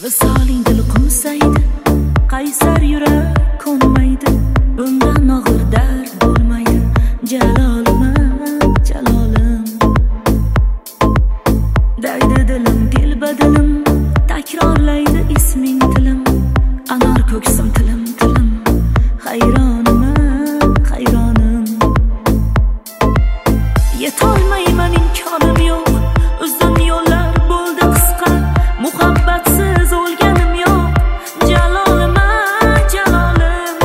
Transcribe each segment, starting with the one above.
Visoling dil qumsaydi, qaysar yurak ko'nmaydi, bundan og'ir dard bo'lmaydi. Jalolim, jalolim, daydi dilim, dilbadilim, takrorlaydi isming tilim, anor ko'ksim tilim, tilim, hayronim, hayronim. Yetolmayman, imkonim yo'q, uzun yo'llar bo'ldi qisqa, muhabbatsiz o'lganim yo'q. Jalolim, jalolim,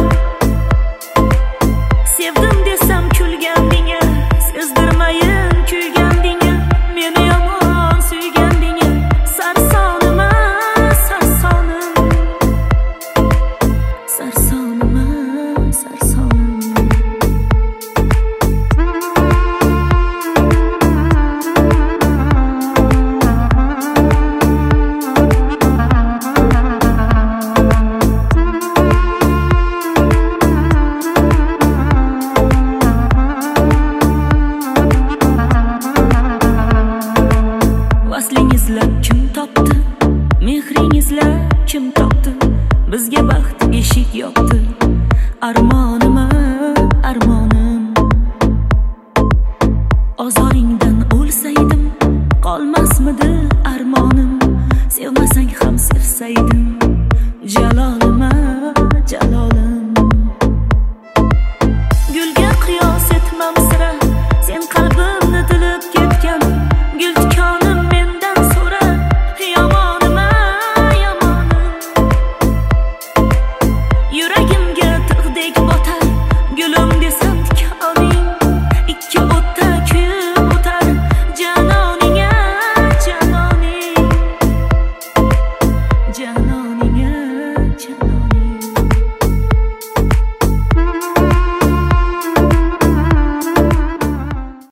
sevdim desam kulgandinga, sezdirmayin kuygandinga, meni yomon suygandinga. Sarsonim, sarsonim, sarsonim, sarsonim. Vaslingizlab kim topdi, mehringizlab kim topdi, bizga baxt eshik yopdi. Armonim, armonim, ozoringdan o'lsaydim, qolmasmidi armonim, sevmasang ham sevsaydim. Jalolim, jalolim, gulga qiyos etmam sira, sen qalbimni tilib ketgan gul tikonim mendan so'ra. Yomonim, yomonim, yuragimga tig'dek botar, gulim desam tikoning, ikki o'tda kuyib o'tar. Janoning, janoning, janoning.